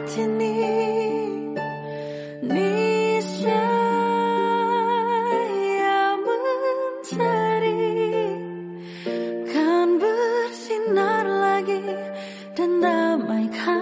saat ini niscaya mencari kan bersinar lagi dan damaikan